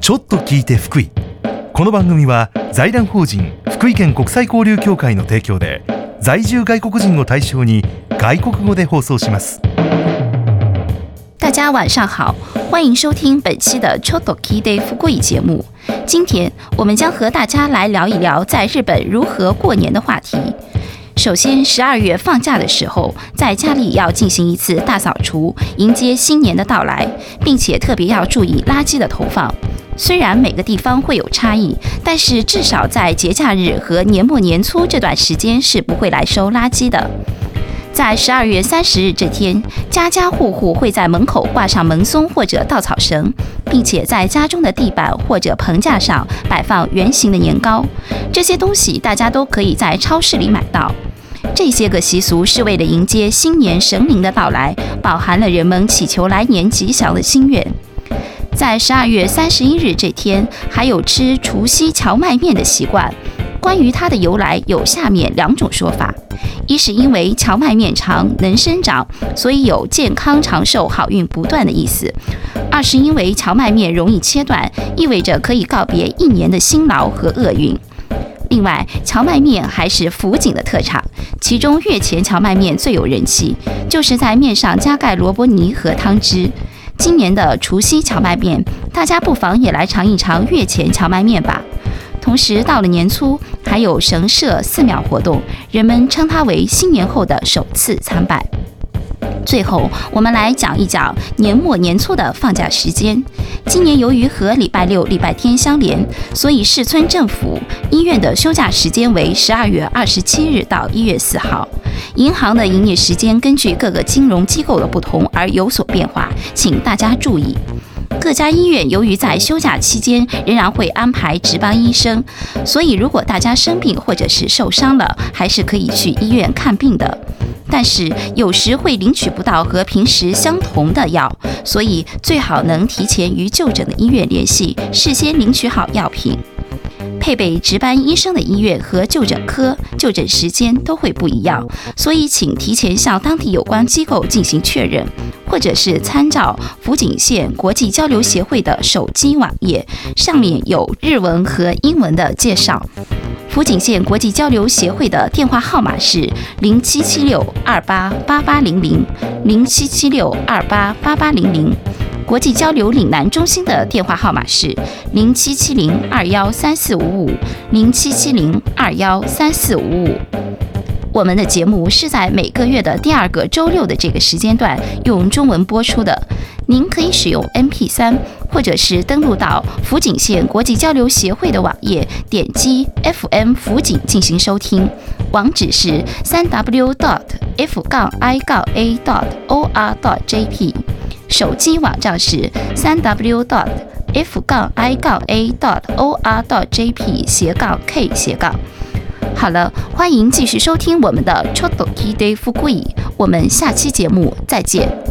ちょっと聞いて福井。この番組は財団法人福井県国際交流協会の提供で在住外国人を対象に外国語で放送します。 大家晚上好，欢迎收听本期的 Chotoki Day 福贵节目。今天我们将和大家来聊一聊在日本如何过年的话题。首先，12月放假的时候，在家里要进行一次大扫除，迎接新年的到来，并且特别要注意垃圾的投放。虽然每个地方会有差异，但是至少在节假日和年末年初这段时间是不会来收垃圾的。在12月30日这天，家家户户会在门口挂上门松或者稻草绳，并且在家中的地板或者棚架上摆放圆形的年糕。这些东西大家都可以在超市里买到。这些个习俗是为了迎接新年神灵的到来，饱含了人们祈求来年吉祥的心愿。在12月31日这天，还有吃除夕荞麦面的习惯。关于它的由来，有下面两种说法：一是因为荞麦面长能生长，所以有健康长寿、好运不断的意思；二是因为荞麦面容易切断，意味着可以告别一年的辛劳和厄运。另外，荞麦面还是福井的特产，其中月前荞麦面最有人气，就是在面上加盖萝卜泥和汤汁。今年的除夕荞麦面，大家不妨也来尝一尝月前荞麦面吧。同时，到了年初，还有神社、寺庙活动，人们称它为新年后的首次参拜。最后，我们来讲一讲年末年初的放假时间。今年由于和礼拜六、礼拜天相连，所以市村政府、医院的休假时间为12月27日到1月4号。银行的营业时间根据各个金融机构的不同而有所变化，请大家注意。各家医院由于在休假期间仍然会安排值班医生，所以如果大家生病或者是受伤了，还是可以去医院看病的。但是有时会领取不到和平时相同的药，所以最好能提前与就诊的医院联系，事先领取好药品。配备值班医生的医院和就诊科就诊时间都会不一样，所以请提前向当地有关机构进行确认，或者是参照福井县国际交流协会的手机网页，上面有日文和英文的介绍。福井县国际交流协会的电话号码是0776288800 0776288800。国际交流岭南中心的电话号码是0770213455 0770213455。我们的节目是在每个月的第2个周六的这个时间段用中文播出的。您可以使用 MP3， 或者是登录到福井县国际交流协会的网页，点击 FM 福井进行收听。网址是 3w.f-i-a.or.jp， 手机网站是 3w.f-i-a.or.jp/K/。好了，欢迎继续收听我们的 Chotoki Day 福贵，我们下期节目再见。